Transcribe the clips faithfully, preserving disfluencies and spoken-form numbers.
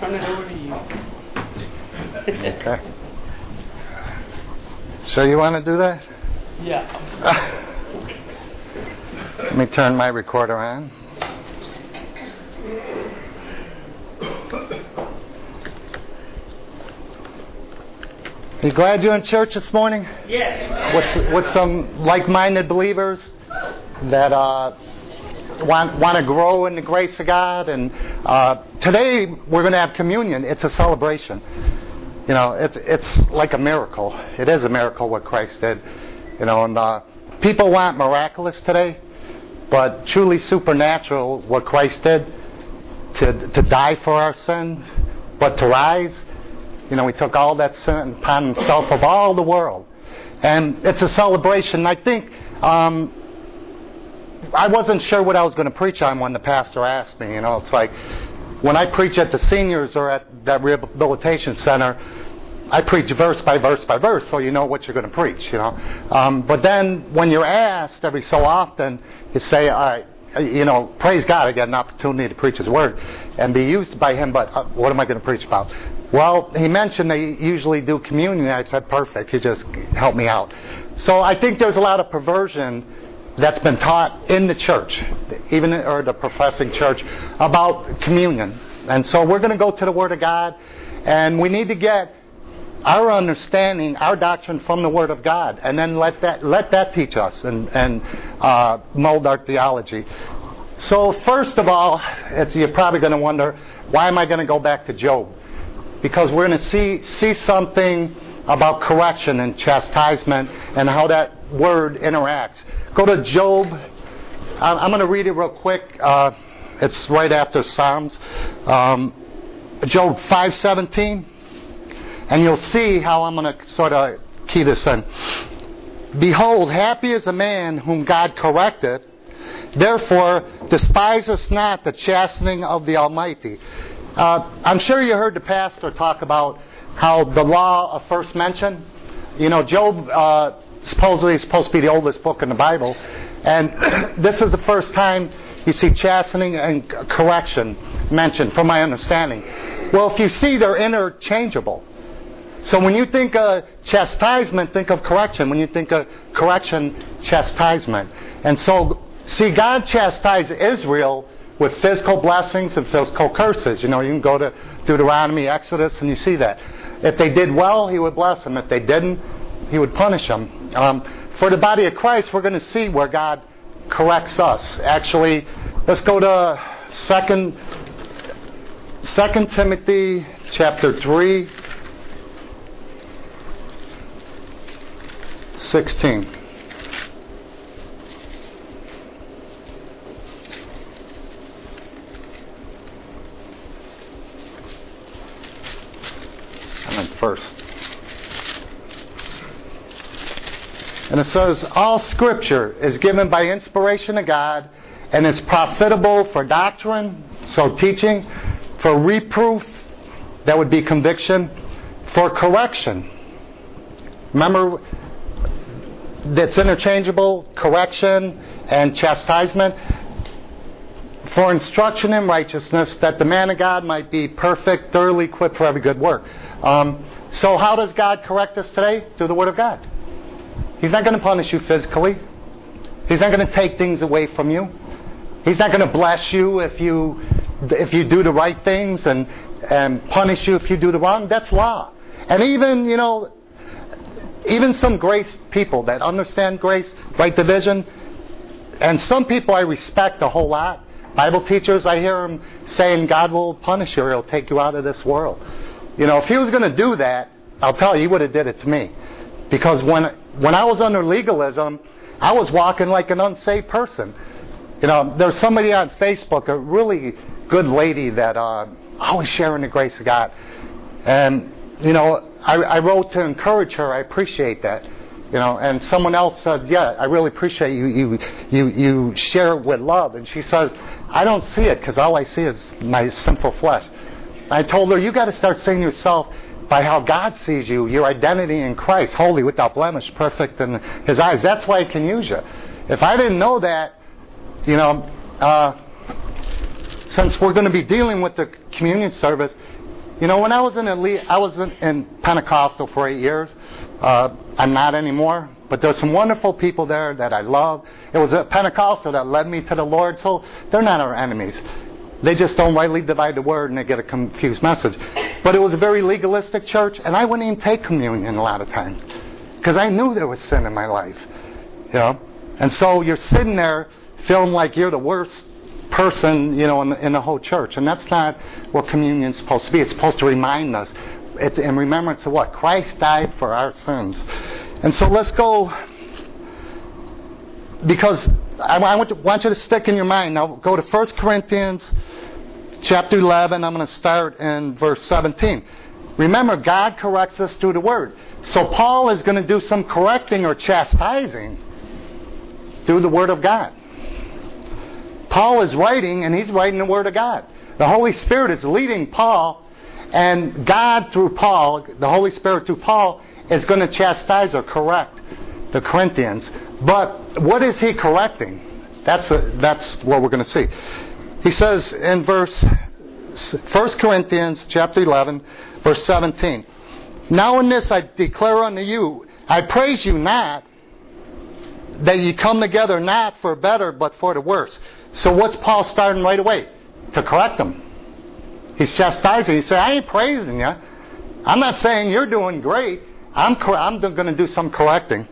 turn it over to you. Okay. So you want to do that? Yeah. Let me turn my recorder on. You glad you're in church this morning? Yes. With, with some like-minded believers that uh, want want to grow in the grace of God. And uh, today we're going to have communion. It's a celebration. You know, it's it's like a miracle. It is a miracle what Christ did. You know, and uh, people want miraculous today, but truly supernatural what Christ did to to die for our sin, but to rise. You know, He took all that sin upon Himself of all the world. And it's a celebration. I think um, I wasn't sure what I was going to preach on when the pastor asked me. You know, it's like when I preach at the seniors or at that rehabilitation center, I preach verse by verse by verse, so you know what you're going to preach. You know, um, but then when you're asked every so often, you say, "All right, you know, praise God, I get an opportunity to preach His word and be used by Him. But uh, what am I going to preach about?" Well, he mentioned they usually do communion. I said, perfect. You just help me out. So I think there's a lot of perversion that's been taught in the church, even or the professing church, about communion. And so we're going to go to the Word of God, and we need to get our understanding, our doctrine from the Word of God, and then let that let that teach us and and uh, mold our theology. So first of all, it's, you're probably going to wonder, why am I going to go back to Job? Because we're going to see see something about correction and chastisement and how that word interacts. Go to Job. I'm going to read it real quick. Uh, it's right after Psalms. Um, Job five seventeen. And you'll see how I'm going to sort of key this in. Behold, happy is a man whom God corrected. Therefore, despise us not the chastening of the Almighty. Uh, I'm sure you heard the pastor talk about how the law of first mention. You know, Job uh, supposedly is supposed to be the oldest book in the Bible. And this is the first time you see chastening and correction mentioned, from my understanding. Well, if you see, they're interchangeable. So when you think of chastisement, think of correction. When you think of correction, chastisement. And so, see, God chastised Israel with physical blessings and physical curses. You know, you can go to Deuteronomy, Exodus, and you see that. If they did well, He would bless them. If they didn't, He would punish them. Um, for the body of Christ, we're going to see where God corrects us. Actually, let's go to Second Second Timothy chapter three. sixteen. I went first. And it says, all Scripture is given by inspiration of God and is profitable for doctrine, so teaching, for reproof, that would be conviction, for correction. Remember, that's interchangeable, correction and chastisement, for instruction in righteousness, that the man of God might be perfect, thoroughly equipped for every good work. Um, so how does God correct us today? Through the Word of God. He's not going to punish you physically. He's not going to take things away from you. He's not going to bless you if you if you do the right things and, and punish you if you do the wrong. That's law. And even, you know, even some grace people that understand grace, right division, and some people I respect a whole lot. Bible teachers, I hear them saying God will punish you or He'll take you out of this world. You know, if He was going to do that, I'll tell you, He would have did it to me. Because when when I was under legalism, I was walking like an unsaved person. You know, there's somebody on Facebook, a really good lady that uh, always sharing the grace of God. And, you know, I, I wrote to encourage her. I appreciate that. You know, and someone else said, yeah, I really appreciate you. You you you share it with love. And she says, I don't see it because all I see is my sinful flesh. I told her, you got to start seeing yourself by how God sees you, your identity in Christ, holy, without blemish, perfect in His eyes. That's why He can use you. If I didn't know that, you know, uh, since we're going to be dealing with the communion service, You know, when I was in elite, I was in, in Pentecostal for eight years. Uh, I'm not anymore, but there's some wonderful people there that I love. It was a Pentecostal that led me to the Lord, so they're not our enemies. They just don't rightly divide the word and they get a confused message. But it was a very legalistic church, and I wouldn't even take communion a lot of times because I knew there was sin in my life. You know, and so you're sitting there feeling like you're the worst person, you know, in, in the whole church, and that's not what communion is supposed to be. It's supposed to remind us, it's in remembrance of what Christ died for our sins. And so let's go, because I want, to, want you to stick in your mind. Now go to First Corinthians chapter eleven. I'm going to start in verse seventeen. Remember, God corrects us through the Word. So Paul is going to do some correcting or chastising through the Word of God. Paul is writing, and he's writing the Word of God. The Holy Spirit is leading Paul, and God through Paul, the Holy Spirit through Paul, is going to chastise or correct the Corinthians. But what is he correcting? That's a, that's what we're going to see. He says in verse First Corinthians chapter eleven, verse seventeen, "Now in this I declare unto you, I praise you not, that ye come together not for better, but for the worse." So what's Paul starting right away? To correct them. He's chastising. He said, I ain't praising you. I'm not saying you're doing great. I'm, I'm going to do some correcting.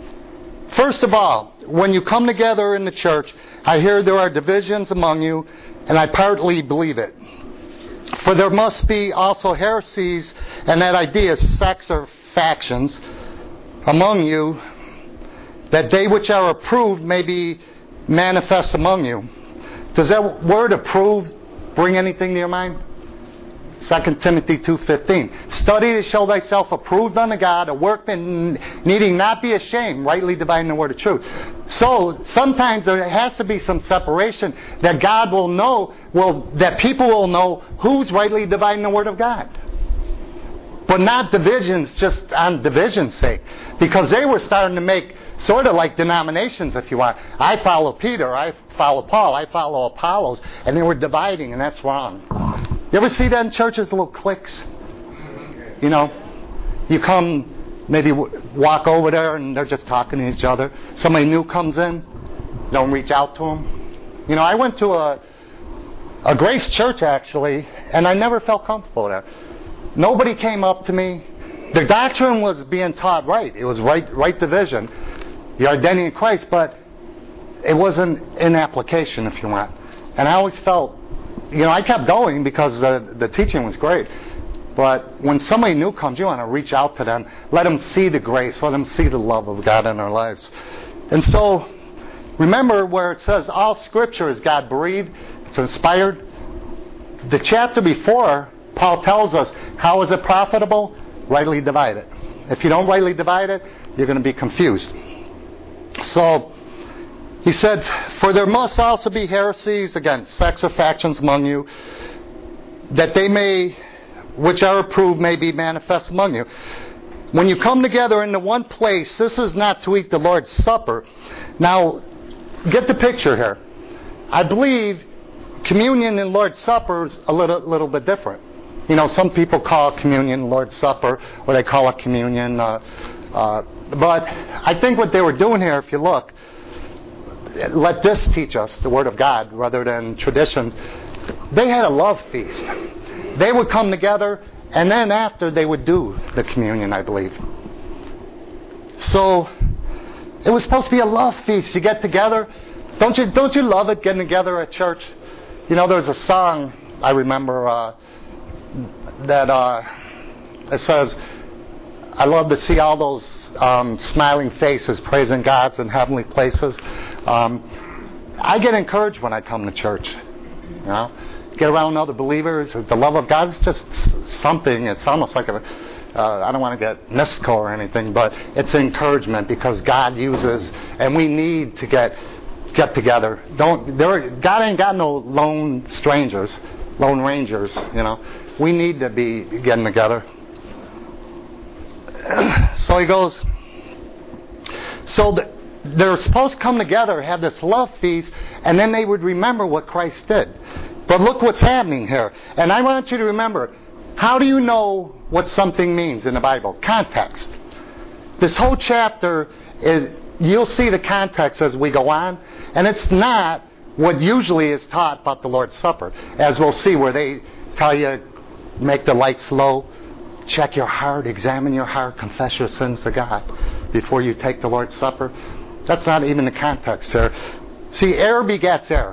First of all, when you come together in the church, I hear there are divisions among you, and I partly believe it. For there must be also heresies, and that idea is sects or factions among you, that they which are approved may be manifest among you. Does that word approved bring anything to your mind? Second Timothy two fifteen. Study to show thyself approved unto God, a workman needing not be ashamed, rightly dividing the word of truth. So sometimes there has to be some separation that God will know, well, that people will know who's rightly dividing the word of God. But not divisions just on division's sake. Because they were starting to make sort of like denominations, if you want. I follow Peter, I follow Paul, I follow Apollos, and they were dividing, and that's wrong. You ever see that in churches, little cliques? You know, you come, maybe walk over there, and they're just talking to each other. Somebody new comes in, don't reach out to them. You know, I went to a a Grace church, actually, and I never felt comfortable there. Nobody came up to me. The doctrine was being taught right. It was right, right division. The identity in Christ, but it wasn't in application, if you want. And I always felt, you know, I kept going because the, the teaching was great. But when somebody new comes, you want to reach out to them, let them see the grace, let them see the love of God in their lives. And so, remember where it says all Scripture is God-breathed, it's inspired. The chapter before, Paul tells us, how is it profitable? Rightly divide it. If you don't rightly divide it, you're going to be confused. So, he said, for there must also be heresies, again, sects or factions among you, that they may, which are approved, may be manifest among you. When you come together into one place, this is not to eat the Lord's Supper. Now, get the picture here. I believe communion and Lord's Supper is a little, little bit different. You know, some people call communion Lord's Supper, or they call it communion. Uh, uh, but I think what they were doing here, if you look, let this teach us the Word of God rather than traditions. They had a love feast. They would come together, and then after they would do the communion, I believe. So it was supposed to be a love feast. You get together. Don't you? Don't you love it getting together at church? You know, there's a song I remember uh, that uh, it says, "I love to see all those um, smiling faces praising God in heavenly places." Um, I get encouraged when I come to church. You know, get around other believers. The love of God is just something. It's almost like a, uh, I don't want to get mystical or anything, but it's encouragement because God uses, and we need to get get together. Don't there? God ain't got no lone strangers, lone rangers. You know, we need to be getting together. So he goes. So the, they're supposed to come together, have this love feast, and then they would remember what Christ did. But look what's happening here. And I want you to remember, How do you know what something means in the Bible? Context. This whole chapter, is, you'll see the context as we go on, and it's not what usually is taught about the Lord's Supper, as we'll see, where they tell you, make the lights low, check your heart, examine your heart, confess your sins to God before you take the Lord's Supper. That's not even the context here. See, error begets error.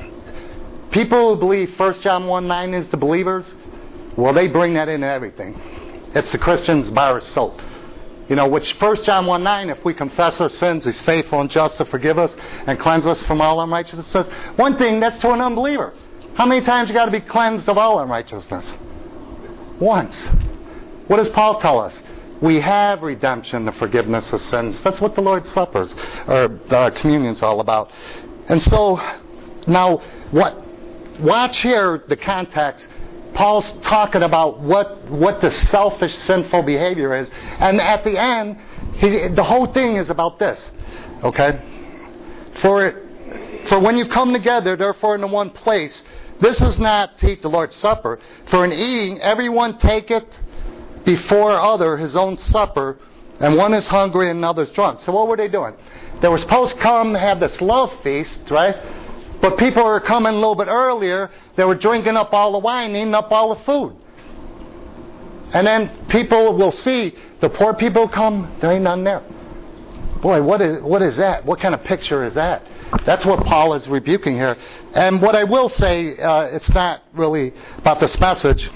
People who believe First John one nine is the believers, well, they bring that into everything. It's the Christian's bar of soap. You know, which First John one nine, if we confess our sins, He's faithful and just to forgive us and cleanse us from all unrighteousness. One thing, that's to an unbeliever. How many times you got to be cleansed of all unrighteousness? Once. What does Paul tell us? We have redemption, the forgiveness of sins. That's what the Lord's Supper's or the communion's all about. And so, now, what? Watch here the context. Paul's talking about what what the selfish, sinful behavior is, and at the end, he, the whole thing is about this. Okay, for for when you come together, therefore in the one place, this is not to eat the Lord's Supper. For in eating, everyone taketh before other his own supper, and one is hungry and another's drunk. So what were they doing? They were supposed to come have this love feast, right? But people were coming a little bit earlier. They were drinking up all the wine, eating up all the food. And then people will see the poor people come, there ain't none there. Boy, what is what is that? What kind of picture is that? That's what Paul is rebuking here. And what I will say, uh, it's not really about this message.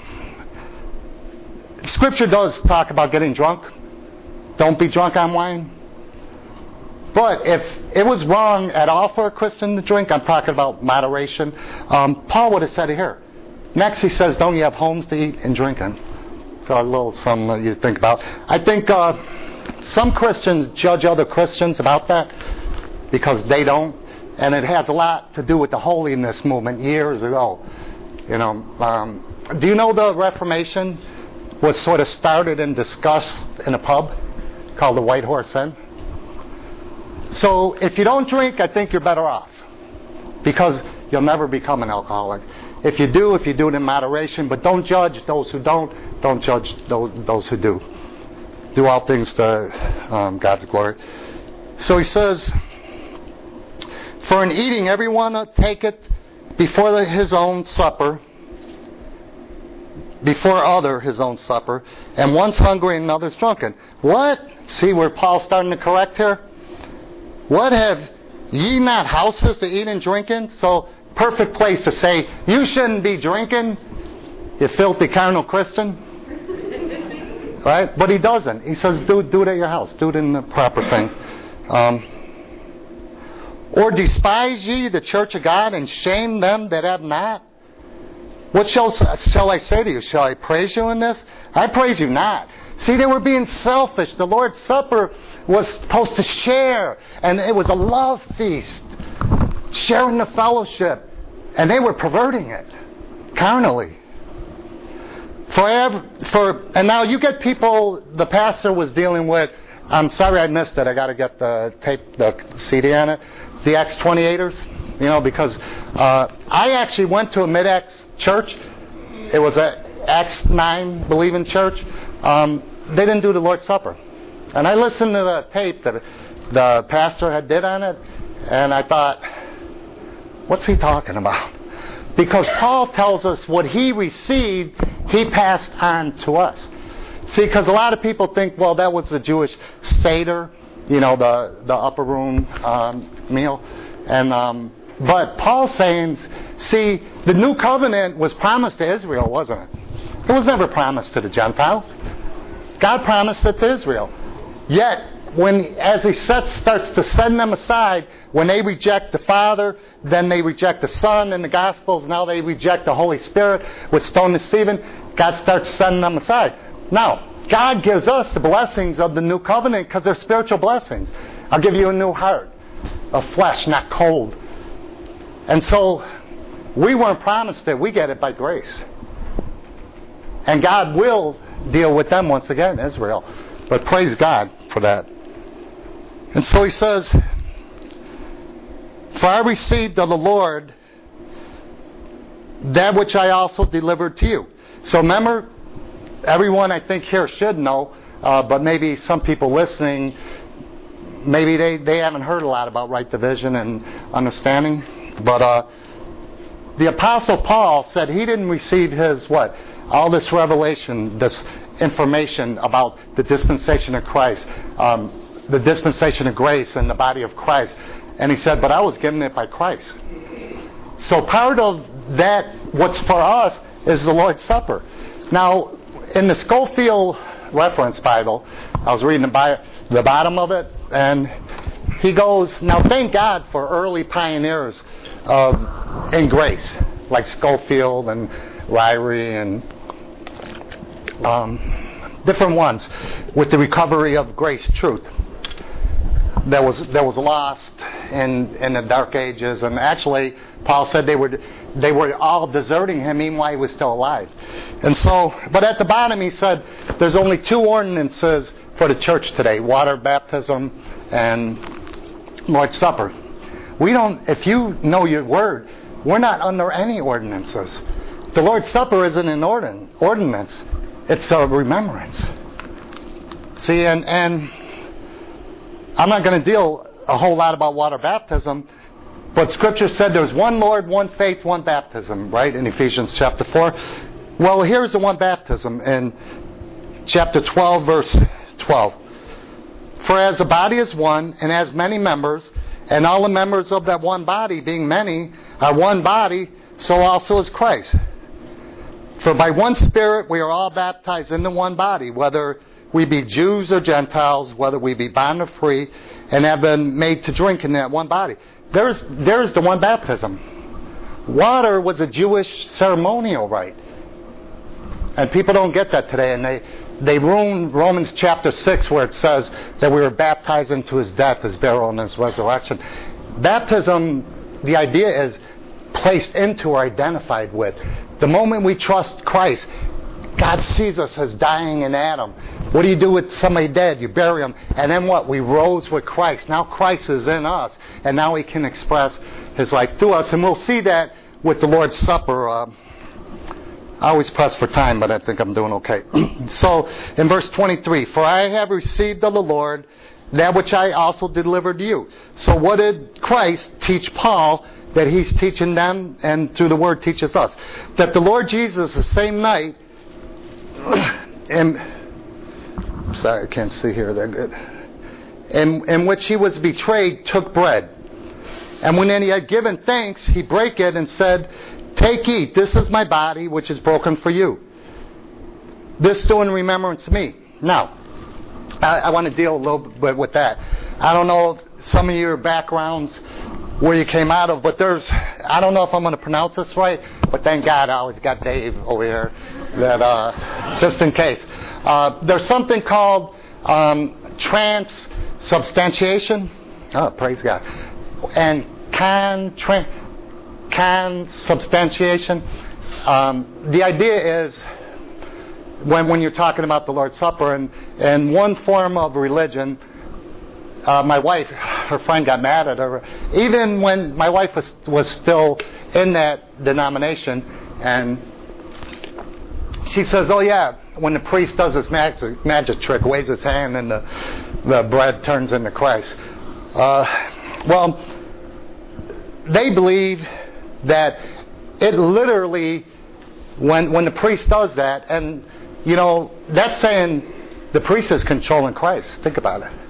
Scripture does talk about getting drunk. Don't be drunk on wine. But if it was wrong at all for a Christian to drink, I'm talking about moderation, um, Paul would have said it here. Next he says, don't you have homes to eat and drink in? So a little something that you think about. I think uh, some Christians judge other Christians about that because they don't. And it has a lot to do with the holiness movement years ago. You know, um, do you know the Reformation was sort of started and discussed in a pub called the White Horse Inn? So if you don't drink, I think you're better off because you'll never become an alcoholic. If you do, if you do it in moderation, but don't judge those who don't. Don't judge those, those who do. Do all things to um, God's glory. So he says, for in eating, everyone taketh before the, his own supper, before other his own supper, and one's hungry and another's drunken. What? See where Paul's starting to correct here? What have ye not houses to eat and drink in? So, perfect place to say, you shouldn't be drinking, you filthy carnal Christian. Right? But he doesn't. He says, do, do it at your house. Do it in the proper thing. Um, or despise ye the church of God and shame them that have not? What shall, shall I say to you? Shall I praise you in this? I praise you not. See, they were being selfish. The Lord's Supper was supposed to share, and it was a love feast, sharing the fellowship, and they were perverting it carnally. For, for and now you get people. The pastor was dealing with. I'm sorry I missed it. I got to get the tape, the C D on it. The Acts twenty-eighters, you know, because uh, I actually went to a mid-Acts church. It was a Acts nine believing church. Um, they didn't do the Lord's Supper. And I listened to the tape that the pastor had did on it, and I thought, what's he talking about? Because Paul tells us what he received, he passed on to us. See, because a lot of people think, well, that was the Jewish Seder, you know, the, the upper room um, meal. And um, but Paul's saying, see, the new covenant was promised to Israel, wasn't it? It was never promised to the Gentiles. God promised it to Israel. Yet, when as he sets, starts to send them aside, when they reject the Father, then they reject the Son in the Gospels, now they reject the Holy Spirit with Stone and Stephen, God starts sending them aside. Now, God gives us the blessings of the new covenant because they're spiritual blessings. I'll give you a new heart of flesh, not cold. And so, we weren't promised it. We get it by grace. And God will deal with them once again, Israel. But praise God for that. And so he says, for I received of the Lord that which I also delivered to you. So remember, everyone I think here should know, uh, but maybe some people listening, maybe they, they haven't heard a lot about right division and understanding. But uh, the Apostle Paul said he didn't receive his, what? All this revelation, this information about the dispensation of Christ, um, the dispensation of grace and the body of Christ. And he said, but I was given it by Christ. So part of that, what's for us, is the Lord's Supper. Now, in the Scofield Reference Bible, I was reading the, bi- the bottom of it, and he goes, now thank God for early pioneers of, in grace, like Scofield and Ryrie and um, different ones, with the recovery of grace truth that was that was lost in in the dark ages. And actually, Paul said they were they were all deserting him even while he was still alive. And so, but at the bottom he said there's only two ordinances for the church today: water baptism and Lord's Supper. We don't. If you know your word, we're not under any ordinances. The Lord's Supper isn't an ordin- ordinance; it's a remembrance. See, and and. I'm not going to deal a whole lot about water baptism, but Scripture said there's one Lord, one faith, one baptism, right, in Ephesians chapter four. Well, here's the one baptism in chapter twelve, verse twelve. For as the body is one, and has many members, and all the members of that one body, being many, are one body, so also is Christ. For by one Spirit we are all baptized into one body, whether we be Jews or Gentiles, whether we be bond or free, and have been made to drink in that one body. There's there's the one baptism. Water was a Jewish ceremonial rite. And people don't get that today, and they, they ruin Romans chapter six, where it says that we were baptized into his death, his burial, and his resurrection. Baptism, the idea is placed into or identified with. The moment we trust Christ, God sees us as dying in Adam. What do you do with somebody dead? You bury them. And then what? We rose with Christ. Now Christ is in us. And now he can express his life through us. And we'll see that with the Lord's Supper. Uh, I always press for time, but I think I'm doing okay. So, in verse twenty-three, for I have received of the Lord that which I also delivered to you. So what did Christ teach Paul that he's teaching them, and through the Word teaches us? That the Lord Jesus, the same night, and I'm sorry, I can't see here that good. In, in which he was betrayed, took bread. And when he had given thanks, he brake it and said, take, eat, this is my body, which is broken for you. This do in remembrance of me. Now, I, I want to deal a little bit with that. I don't know some of your backgrounds, where you came out of, but there's, I don't know if I'm going to pronounce this right, but thank God I always got Dave over here, that uh, just in case. Uh, there's something called um, transubstantiation. Oh, praise God. And con, tran, consubstantiation. Um, the idea is, when when you're talking about the Lord's Supper, and, and one form of religion, uh, my wife, her friend got mad at her. Even when my wife was, was still in that denomination, and she says, oh yeah, when the priest does his magic, magic trick, waves his hand, and the, the bread turns into Christ. Uh, well, they believe that it literally, when when the priest does that, and you know, that's saying the priest is controlling Christ. Think about it.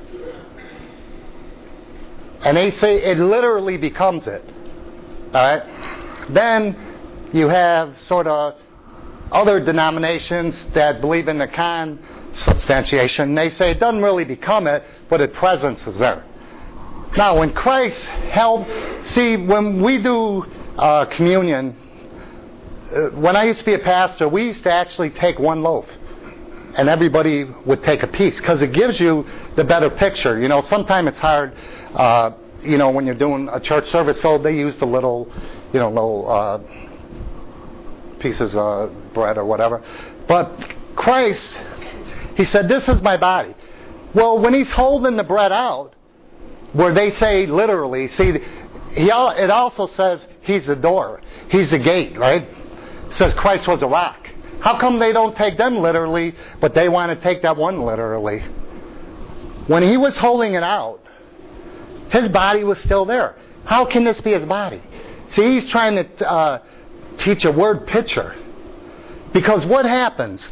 And they say it literally becomes it. Alright? Then you have sort of other denominations that believe in the consubstantiation. They say it doesn't really become it, but its presence is there. Now, when Christ held... See, when we do uh, communion, uh, when I used to be a pastor, we used to actually take one loaf. And everybody would take a piece, because it gives you the better picture. You know, sometimes it's hard, uh, you know, when you're doing a church service, so they use the little, you know, little uh, pieces of bread or whatever. But Christ, he said, this is my body. Well, when he's holding the bread out, where they say literally, see, he, it also says he's the door. He's the gate, right? It says Christ was a rock. How come they don't take them literally, but they want to take that one literally? When he was holding it out, his body was still there. How can this be his body? See, he's trying to uh, teach a word picture. Because what happens?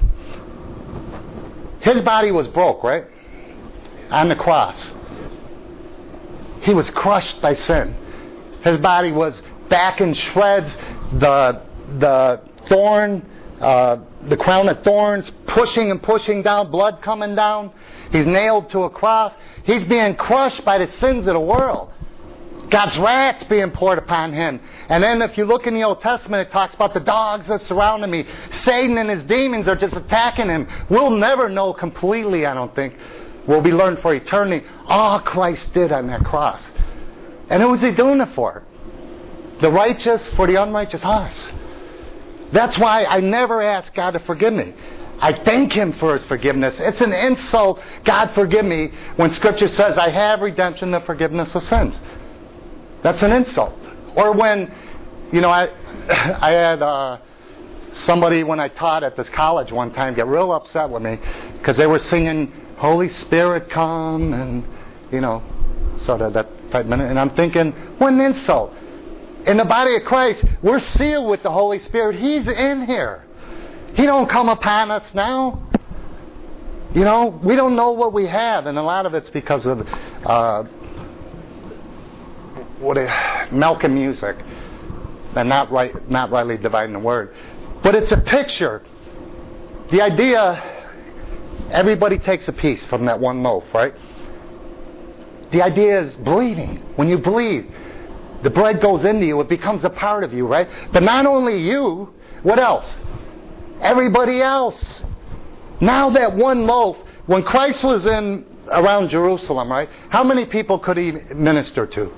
His body was broke, right? On the cross. He was crushed by sin. His body was back in shreds. The the thorn, uh, the crown of thorns, pushing and pushing down, blood coming down. He's nailed to a cross. He's being crushed by the sins of the world. God's wrath's being poured upon him. And then if you look in the Old Testament, it talks about the dogs that surround him. Satan and his demons are just attacking him. We'll never know completely, I don't think. We'll be learned for eternity all Christ did on that cross. And who was he doing it for? The righteous for the unrighteous? Us. That's why I never ask God to forgive me. I thank him for his forgiveness. It's an insult, God forgive me, when Scripture says I have redemption, the forgiveness of sins. That's an insult. Or when, you know, I I had uh, somebody when I taught at this college one time get real upset with me because they were singing Holy Spirit come and, you know, sort of that five minute. And I'm thinking, what an insult. In the body of Christ, we're sealed with the Holy Spirit. He's in here. He don't come upon us now. You know, we don't know what we have, and a lot of it's because of uh, what a, milk and music, and not right, not rightly dividing the word. But it's a picture. The idea, everybody takes a piece from that one loaf, right? The idea is believing. When you believe, the bread goes into you. It becomes a part of you, right? But not only you, what else? Everybody else. Now that one loaf, when Christ was in around Jerusalem, right? How many people could he minister to?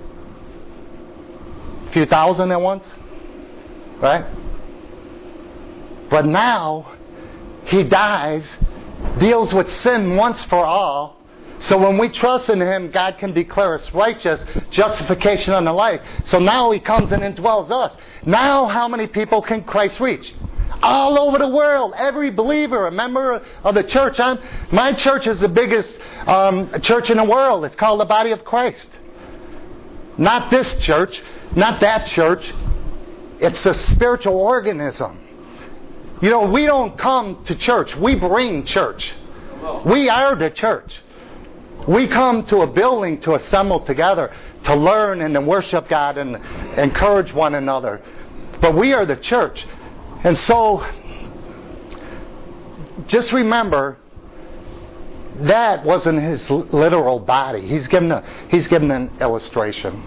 A few thousand at once? Right? But now, he dies, deals with sin once for all. So when we trust in him, God can declare us righteous, justification unto life. So now he comes and indwells us. Now how many people can Christ reach? All over the world. Every believer, a member of the church. I'm, my church is the biggest um, church in the world. It's called the body of Christ. Not this church, not that church. It's a spiritual organism. You know, we don't come to church. We bring church. We are the church. We come to a building to assemble together, to learn and to worship God and encourage one another. But we are the church. And so, just remember, that wasn't his literal body. He's given a, he's given an illustration.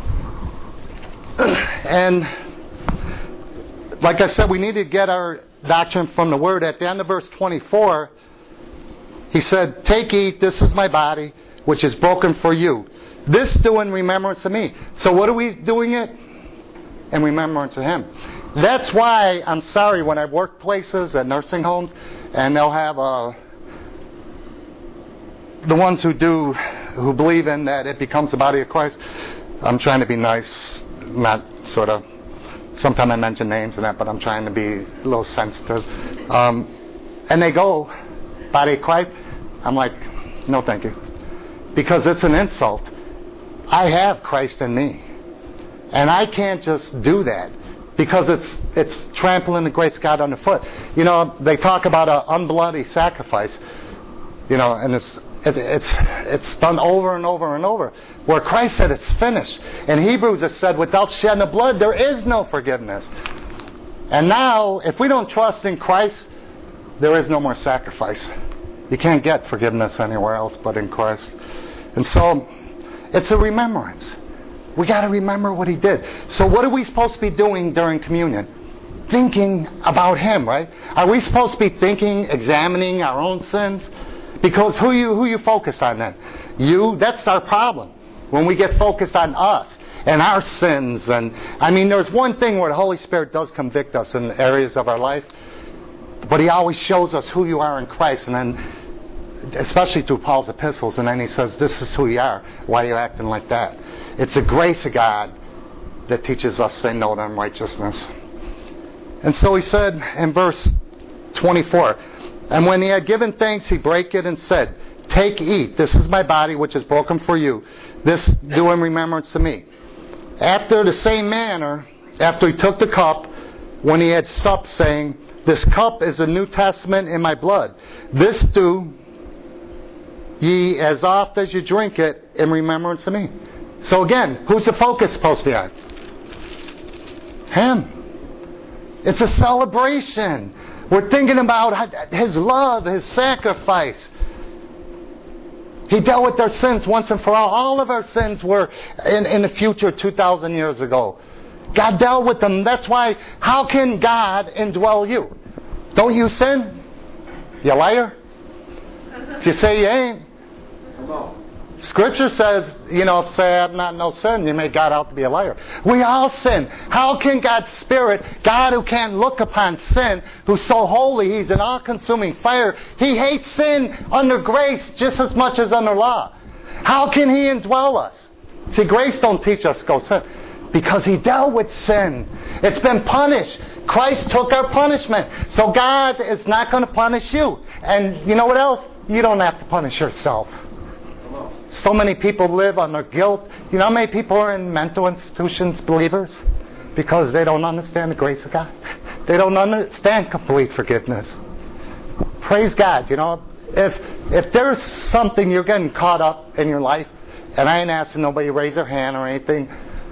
And, like I said, we need to get our doctrine from the Word. At the end of verse twenty-four, he said, "Take, eat, this is my body, which is broken for you. This do in remembrance of me." So what are we doing it? In remembrance of him. That's why I'm sorry when I've worked places at nursing homes, and they'll have uh, the ones who do, who believe in that it becomes the body of Christ. I'm trying to be nice, not sort of, sometimes I mention names and that, but I'm trying to be a little sensitive. Um, and they go, body of Christ. I'm like, no thank you. Because it's an insult. I have Christ in me. And I can't just do that. Because it's it's trampling the grace of God underfoot. You know, they talk about an unbloody sacrifice. You know, and it's it, it's it's done over and over and over. Where Christ said it's finished. In Hebrews it said, without shedding of blood, there is no forgiveness. And now, if we don't trust in Christ, there is no more sacrifice. You can't get forgiveness anywhere else but in Christ. And so, it's a remembrance. We got to remember what he did. So what are we supposed to be doing during communion? Thinking about him, right? Are we supposed to be thinking, examining our own sins? Because who you who you focus on then? You, that's our problem. When we get focused on us and our sins. And I mean, there's one thing where the Holy Spirit does convict us in areas of our life. But he always shows us who you are in Christ. And then, especially through Paul's epistles, and then he says, this is who you are. Why are you acting like that? It's the grace of God that teaches us to say no to unrighteousness. And so he said in verse twenty-four. And when he had given thanks, he brake it and said, take, eat. This is my body, which is broken for you. This do in remembrance of me. After the same manner, after he took the cup, when he had supped, saying, this cup is the New Testament in my blood. This do ye as oft as you drink it in remembrance of me. So again, who's the focus supposed to be on? Him. It's a celebration. We're thinking about his love, his sacrifice. He dealt with our sins once and for all. All of our sins were in, in the future two thousand years ago. God dealt with them. That's why, how can God indwell you? Don't you sin? You liar? If you say you ain't. Scripture says, you know, if say I have not no sin, you make God out to be a liar. We all sin. How can God's Spirit, God who can't look upon sin, who's so holy, He's an all-consuming fire, He hates sin under grace just as much as under law. How can He indwell us? See, grace don't teach us to go sin. Because He dealt with sin. It's been punished. Christ took our punishment. So God is not going to punish you. And you know what else? You don't have to punish yourself. So many people live under guilt. You know how many people are in mental institutions, believers? Because they don't understand the grace of God. They don't understand complete forgiveness. Praise God. You know, if if there's something you're getting caught up in your life, and I ain't asking nobody to raise their hand or anything,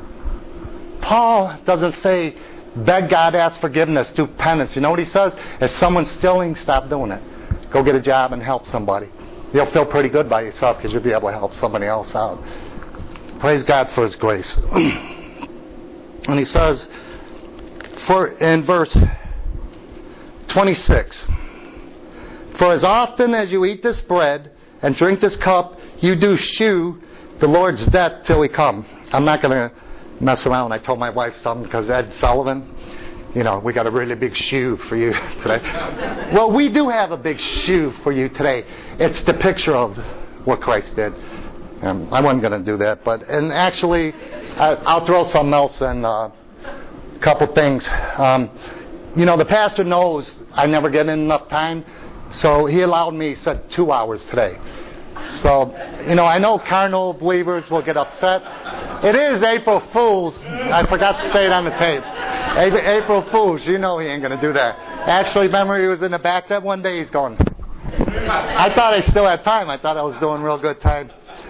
Paul doesn't say, beg God, ask forgiveness, do penance. You know what he says? If someone's stealing, stop doing it. Go get a job and help somebody. You'll feel pretty good by yourself because you'll be able to help somebody else out. Praise God for His grace. And he says, for in verse twenty-six, for as often as you eat this bread and drink this cup, you do shew the Lord's death till He come. I'm not going to mess around. I told my wife something because Ed Sullivan, you know, we got a really big shoe for you today. Well, we do have a big shoe for you today. It's the picture of what Christ did. Um, I wasn't going to do that, but and actually, I, I'll throw something else in. Uh, a couple things. Um, you know, the pastor knows I never get in enough time, so he allowed me. He said two hours today. So, you know, I know carnal believers will get upset. It is April Fool's. I forgot to say it on the tape. April Fool's. You know he ain't going to do that. Actually, remember he was in the back that one day. He's going, I thought I still had time. I thought I was doing real good time.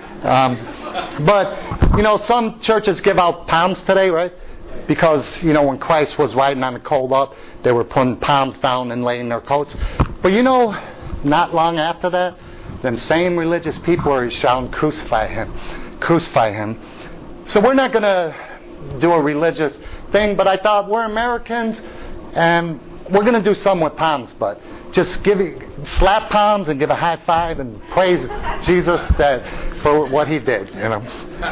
Um, but, you know, some churches give out palms today, right? Because, you know, when Christ was riding on the cold up, they were putting palms down and laying their coats. But, you know, not long after that, them same religious people are shouting, crucify Him, crucify Him. So we're not going to do a religious thing, but I thought we're Americans, and we're going to do some with palms, but just give it, slap palms and give a high five and praise Jesus that for what He did, you know.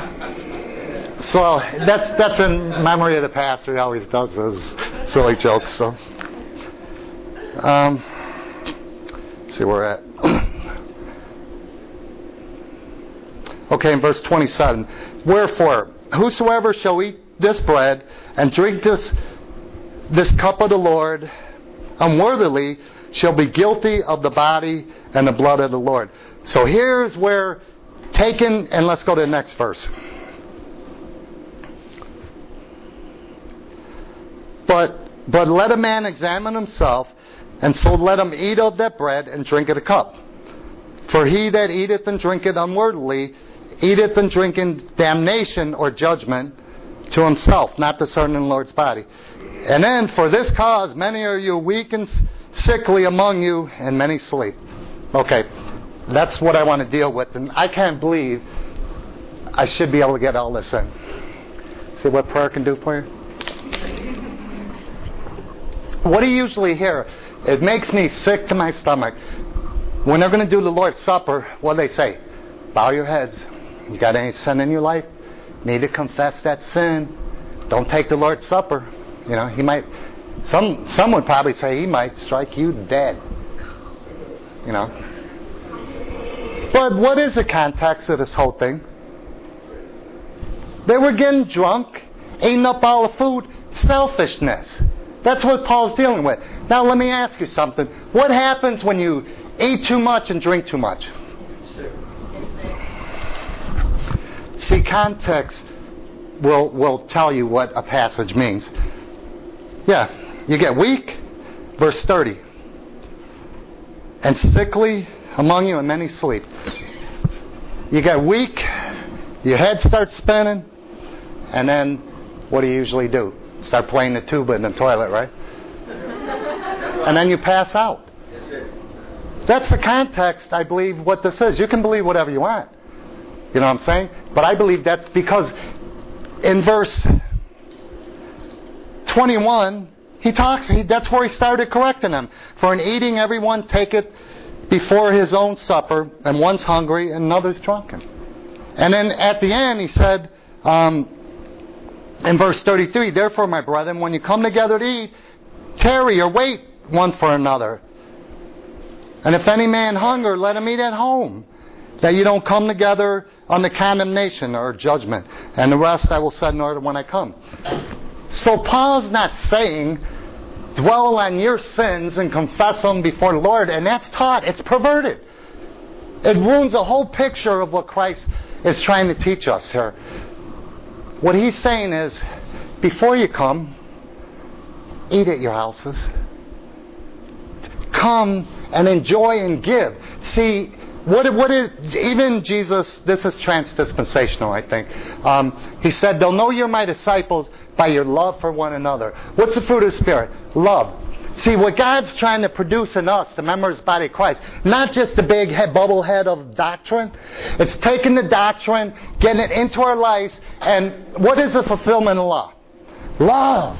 So that's that's in memory of the pastor. He always does those silly jokes. So, um, let's see where we're at. Okay, in verse twenty-seven. Wherefore, whosoever shall eat this bread and drink this this cup of the Lord unworthily shall be guilty of the body and the blood of the Lord. So here's where taken, and let's go to the next verse. But but let a man examine himself, and so let him eat of that bread and drink of the cup. For he that eateth and drinketh unworthily eateth and drinketh damnation or judgment to himself, not discerning the Lord's body. And then, for this cause, many are you weak and sickly among you, and many sleep. Okay, that's what I want to deal with. And I can't believe I should be able to get all this in. See what prayer can do for you? What do you usually hear? It makes me sick to my stomach. When they're going to do the Lord's Supper, what do they say? Bow your heads. You got any sin in your life? Need to confess that sin. Don't take the Lord's Supper. You know, he might, some, some would probably say he might strike you dead. You know. But what is the context of this whole thing? They were getting drunk, eating up all the food. Selfishness. That's what Paul's dealing with. Now let me ask you something. What happens when you eat too much and drink too much? See, context will will tell you what a passage means. Yeah, you get weak, verse thirty. And sickly among you, and many sleep. You get weak, your head starts spinning, and then what do you usually do? Start playing the tuba in the toilet, right? And then you pass out. That's the context, I believe, what this is. You can believe whatever you want. You know what I'm saying? But I believe that's because in verse twenty-one, he talks, he, that's where he started correcting them. For in eating everyone taketh before his own supper, and one's hungry and another's drunken. And then at the end he said, um, in verse thirty-three, therefore, my brethren, when you come together to eat, tarry or wait one for another. And if any man hunger, let him eat at home, that you don't come together under condemnation or judgment. And the rest I will set in order when I come. So Paul's not saying, dwell on your sins and confess them before the Lord. And that's taught. It's perverted. It ruins the whole picture of what Christ is trying to teach us here. What he's saying is, before you come, eat at your houses. Come and enjoy and give. See, what, what is, even Jesus, this is transdispensational, I think. Um, he said, they'll know you're my disciples by your love for one another. What's the fruit of the Spirit? Love. See, what God's trying to produce in us, the members of the body of Christ, not just the big head, bubble head of doctrine. It's taking the doctrine, getting it into our lives, and what is the fulfillment of law? Love.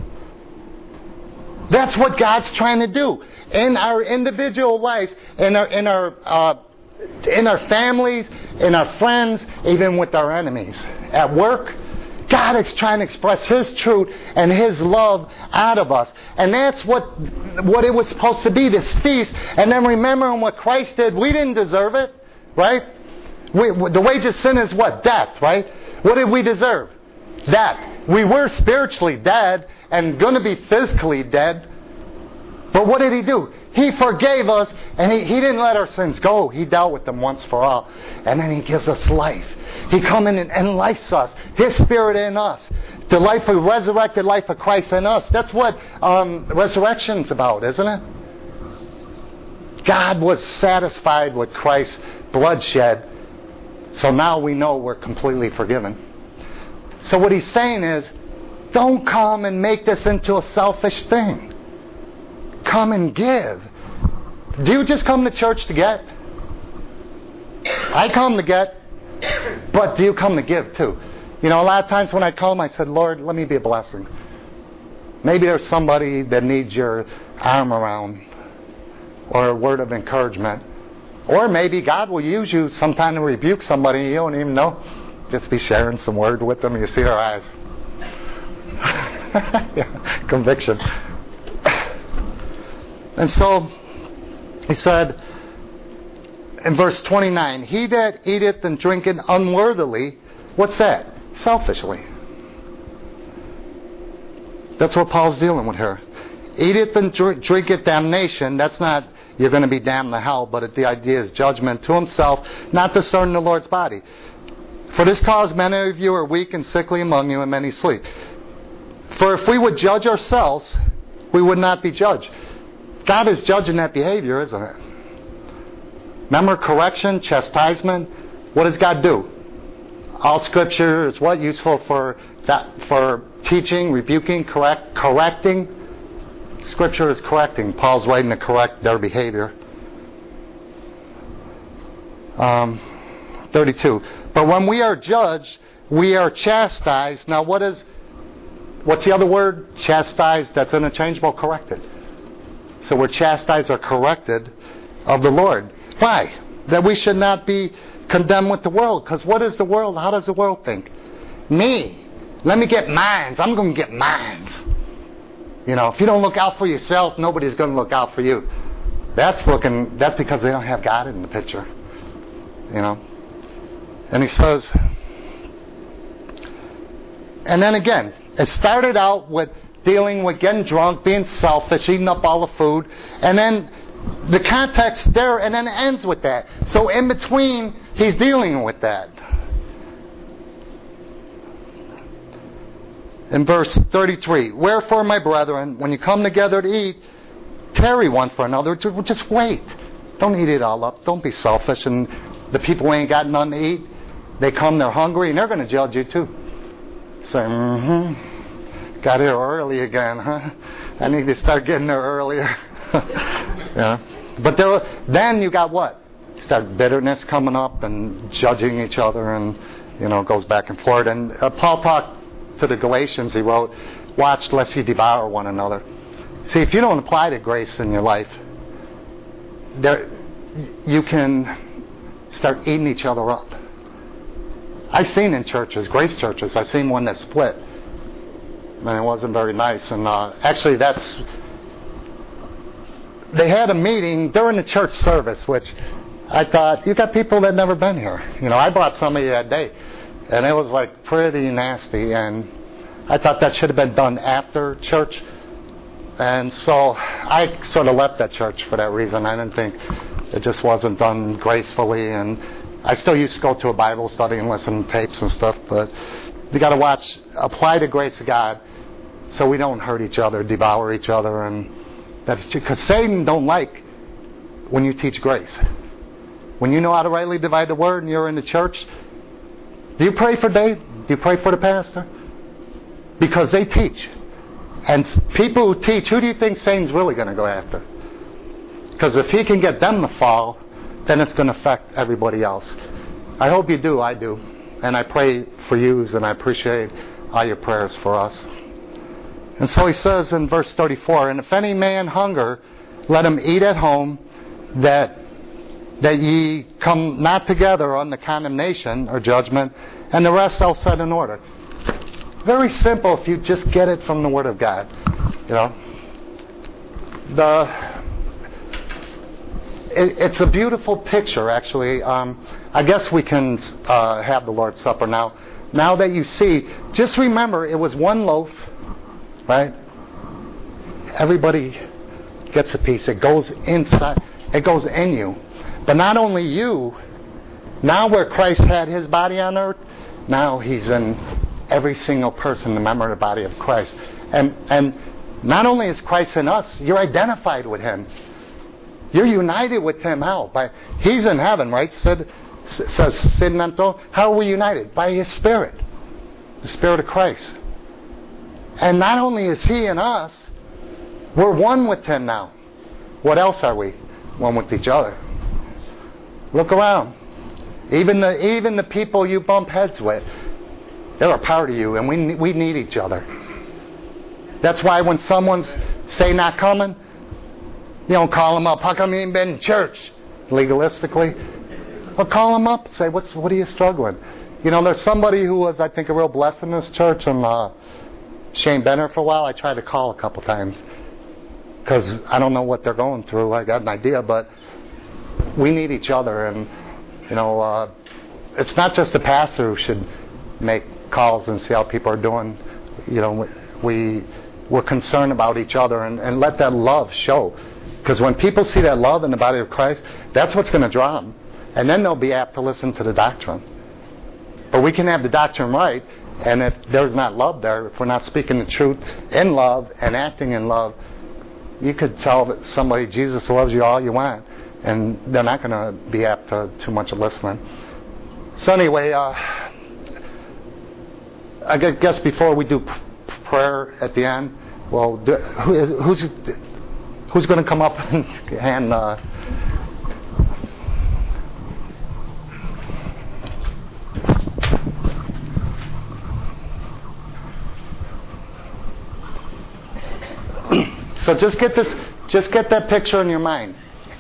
That's what God's trying to do in our individual lives, in our in our uh, in our families, in our friends, even with our enemies. At work, God is trying to express His truth and His love out of us. And that's what what it was supposed to be, this feast. And then remembering what Christ did. We didn't deserve it, right? We, the wage of sin is what? Death, right? What did we deserve? Death. We were spiritually dead and going to be physically dead. But what did He do? He forgave us, and he, he didn't let our sins go. He dealt with them once for all. And then He gives us life. He comes in and enlightens us. His Spirit in us. The life of resurrected life of Christ in us. That's what um, resurrection's about, isn't it? God was satisfied with Christ's bloodshed. So now we know we're completely forgiven. So what He's saying is, don't come and make this into a selfish thing. Come and give. Do you just come to church to get? I come to get, but do you come to give too? You know, a lot of times when I come, I said, Lord, let me be a blessing. Maybe there's somebody that needs your arm around, or a word of encouragement. Or maybe God will use you sometime to rebuke somebody you don't even know. Just be sharing some word with them, you see their eyes. Yeah, conviction. And so, he said in verse twenty-nine, he that eateth and drinketh unworthily, what's that? Selfishly. That's what Paul's dealing with here. Eateth and drink, drinketh damnation, that's not you're going to be damned to hell, but the idea is judgment to himself, not discerning the Lord's body. For this cause many of you are weak and sickly among you, and many sleep. For if we would judge ourselves, we would not be judged. God is judging that behavior, isn't it? Remember, correction, chastisement. What does God do? All Scripture is what? Useful for that, for teaching, rebuking, correct, correcting. Scripture is correcting. Paul's writing to correct their behavior. Um, thirty-two. But when we are judged, we are chastised. Now, what is? What's the other word? Chastised. That's interchangeable. Corrected. So we're chastised or corrected of the Lord. Why? That we should not be condemned with the world. Because what is the world? How does the world think? Me. Let me get mines. I'm going to get mines. You know, if you don't look out for yourself, nobody's going to look out for you. That's looking. That's because they don't have God in the picture. You know. And he says, and then again, it started out with dealing with getting drunk, being selfish, eating up all the food, and then the context there, and then it ends with that. So in between, he's dealing with that. In verse thirty-three, wherefore, my brethren, when you come together to eat, tarry one for another. Just wait. Don't eat it all up. Don't be selfish. And the people who ain't got nothing to eat, they come, they're hungry, and they're going to judge you too. Say, mm-hmm. Got here early again, huh? I need to start getting there earlier. Yeah. But there, then you got what? Start bitterness coming up and judging each other, and you know, it goes back and forth. And uh, Paul talked to the Galatians, he wrote, watch lest you devour one another. See, if you don't apply the grace in your life, there you can start eating each other up. I've seen in churches, grace churches, I've seen one that split, and it wasn't very nice. And uh, actually, that's they had a meeting during the church service, which I thought, you got people that never been here. You know, I brought somebody that day, and it was like pretty nasty, and I thought that should have been done after church. And so I sort of left that church for that reason. I didn't think it just wasn't done gracefully, and I still used to go to a Bible study and listen to tapes and stuff, but you got to watch, apply the grace of God so we don't hurt each other, devour each other, and that's because Satan don't like when you teach grace. When you know how to rightly divide the word and you're in the church, do you pray for Dave? Do you pray for the pastor? Because they teach. And people who teach, who do you think Satan's really going to go after? Because if he can get them to fall, then it's going to affect everybody else. I hope you do. I do. And I pray for you, and I appreciate all your prayers for us. And so he says in verse thirty-four, and if any man hunger, let him eat at home, that that ye come not together on the condemnation or judgment, and the rest I'll set in order. Very simple if you just get it from the Word of God. You know, the it, it's a beautiful picture, actually. Um, I guess we can uh, have the Lord's Supper now. Now that you see, just remember it was one loaf, right? Everybody gets a piece. It goes inside. It goes in you. But not only you. Now where Christ had His body on earth, now He's in every single person, the member of the body of Christ. And and not only is Christ in us, you're identified with Him. You're united with Him. How? By He's in heaven, right? Said, says Sidnanto. How are we united? By His Spirit. The Spirit of Christ. And not only is He in us, we're one with Him now. What else are we? One with each other. Look around. Even the even the people you bump heads with, they're a part of you, and we we need each other. That's why when someone's say not coming, you don't call them up. How come you ain't been in church? Legalistically, or call them up and say, "What's what are you struggling?" You know, there's somebody who was, I think, a real blessing in this church, and uh, Shane Benner for a while. I tried to call a couple times because I don't know what they're going through. I got an idea, but we need each other, and you know, uh, it's not just the pastor who should make calls and see how people are doing. You know, we we're concerned about each other, and, and let that love show. Because when people see that love in the body of Christ, that's what's going to draw them, and then they'll be apt to listen to the doctrine. But we can have the doctrine right, and if there's not love there, if we're not speaking the truth in love and acting in love, you could tell somebody Jesus loves you all you want, and they're not going to be apt to too much of listening. So anyway, uh, I guess before we do prayer at the end, well, do, who, who's who's going to come up and hand? Uh, so just get this, just get that picture in your mind.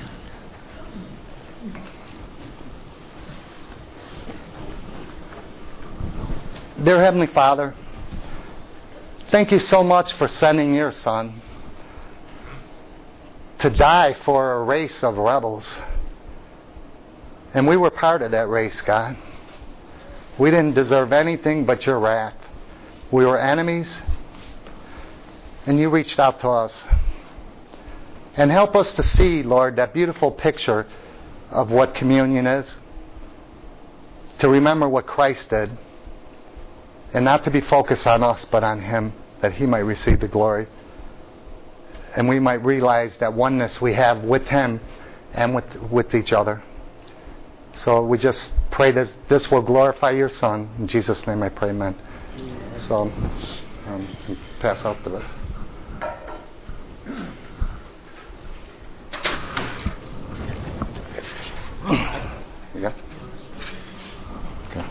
Dear Heavenly Father, thank you so much for sending your Son to die for a race of rebels. And we were part of that race, God. We didn't deserve anything but your wrath. We were enemies. and you reached out to us. And help us to see, Lord, that beautiful picture of what communion is. To remember what Christ did. And not to be focused on us, but on Him, that He might receive the glory. And we might realize that oneness we have with Him and with with each other. So we just pray that this will glorify Your Son. In Jesus' name I pray, amen. So, um, pass out the... Yeah. Okay.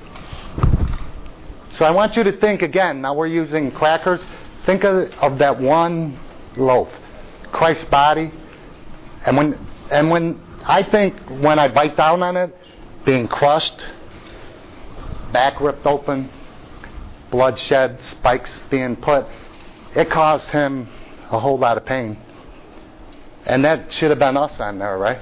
So I want you to think again. Now we're using crackers. Think of, of that one loaf, Christ's body, and when and when I think when I bite down on it, being crushed, back ripped open, blood shed, spikes being put, it caused Him a whole lot of pain, and that should have been us on there, right?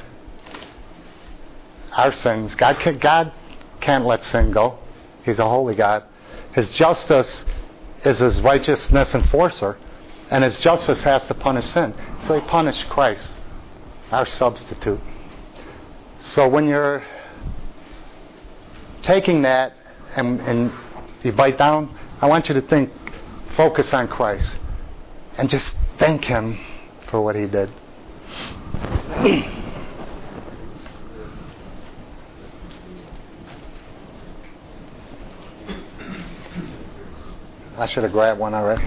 Our sins. God can, God can't let sin go. He's a holy God. His justice is His righteousness enforcer, and His justice has to punish sin. So He punished Christ, our substitute. So when you're taking that and, and you bite down, I want you to think, focus on Christ, and just thank Him for what He did. I should have grabbed one already.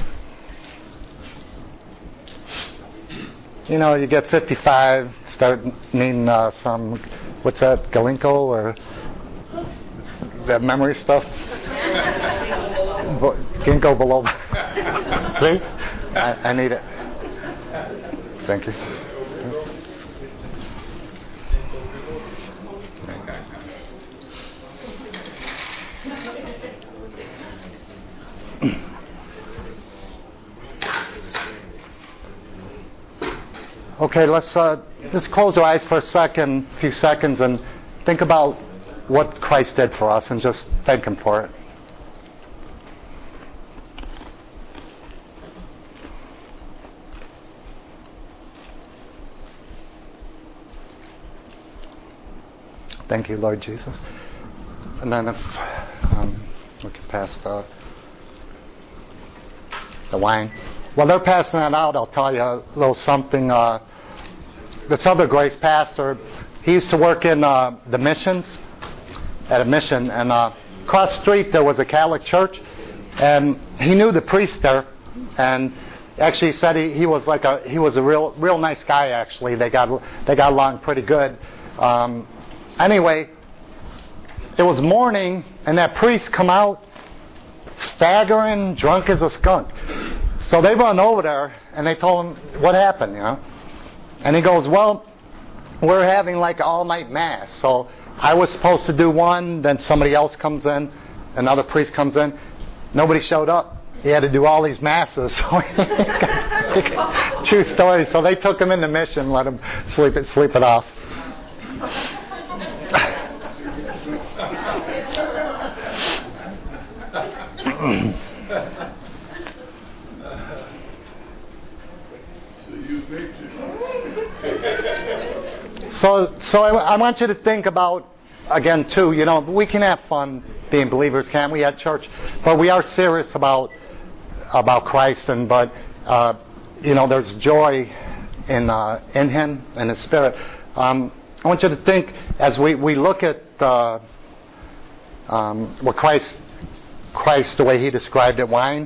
You know, you get fifty-five, start needing uh, some, what's that, Galinko or that memory stuff? Ginkgo biloba. See? I, I need it. Thank you. Okay, let's uh, just close our eyes for a second, a few seconds, and think about what Christ did for us, and just thank Him for it. Thank you, Lord Jesus. And then if um, we can pass the, the wine. While they're passing that out, I'll tell you a little something. Uh, this other Grace pastor, he used to work in uh, the missions, at a mission, and uh, across the street there was a Catholic church, and he knew the priest there, and actually he said he, he was like a he was a real real nice guy. Actually, they got they got along pretty good. Um, anyway, it was morning, and that priest come out, staggering, drunk as a skunk. So they run over there, and they told him what happened, you know. And he goes, well, we're having like an all-night mass. So I was supposed to do one, then somebody else comes in, another priest comes in. Nobody showed up. He had to do all these masses. So true story. So they took him into mission, let him sleep it, sleep it off. So, so I, I want you to think about, again, too, you know, we can have fun being believers, can't we, at church? But we are serious about about Christ, and but, uh, you know, there's joy in uh, in Him and His Spirit. Um, I want you to think, as we, we look at uh, um, what Christ, Christ, the way He described it, wine,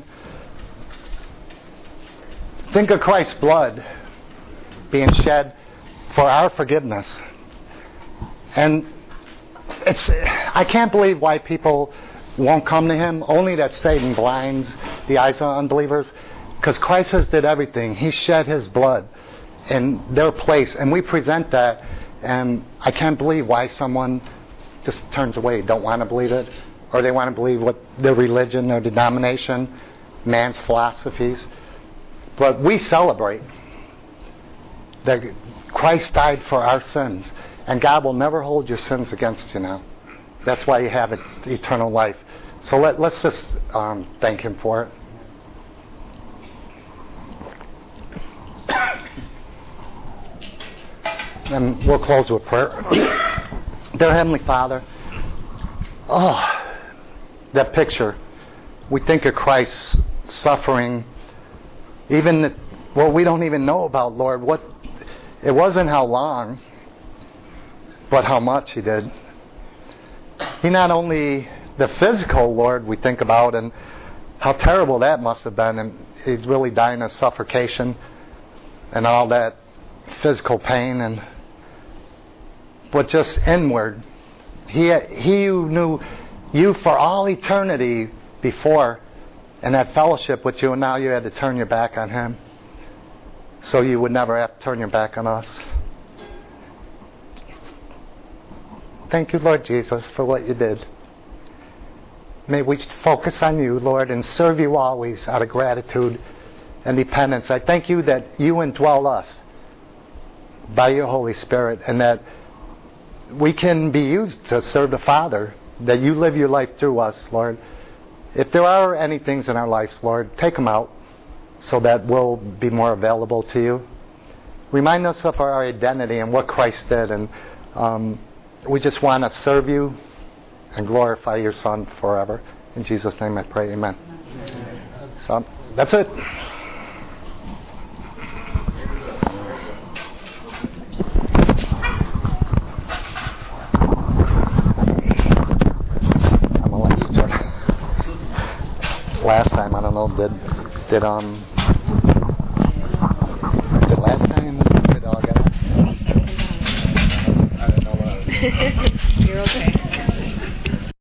think of Christ's blood being shed for our forgiveness. And it's I can't believe why people won't come to Him, only that Satan blinds the eyes of unbelievers, because Christ has did everything. He shed His blood in their place, and we present that, and I can't believe why someone just turns away, don't want to believe it, or they want to believe what their religion, their denomination, man's philosophies. But we celebrate that Christ died for our sins, and God will never hold your sins against you now. That's why you have it, eternal life. So let, let's just um, thank Him for it. and we'll close with prayer. Dear Heavenly Father, oh, that picture. We think of Christ suffering, even the, what we don't even know about, Lord. What it wasn't how long, but how much He did. He not only the physical, Lord, we think about, and how terrible that must have been, and He's really dying of suffocation and all that physical pain, and but just inward. He He who knew you for all eternity before, and had fellowship with you, and now you had to turn your back on Him, so you would never have to turn your back on us. Thank you, Lord Jesus, for what you did. May we focus on you, Lord, and serve you always out of gratitude and dependence. I thank you that you indwell us by your Holy Spirit, and that we can be used to serve the Father, that you live your life through us, Lord. If there are any things in our lives, Lord, take them out so that we'll be more available to you. Remind us of our identity and what Christ did, and um, we just want to serve you and glorify your Son forever. In Jesus' name I pray, amen. Amen. So, that's it. I'm going to let you turn. Last time, I don't know, did, did, um, did last time, did all get it? I don't know what I was doing. You're okay.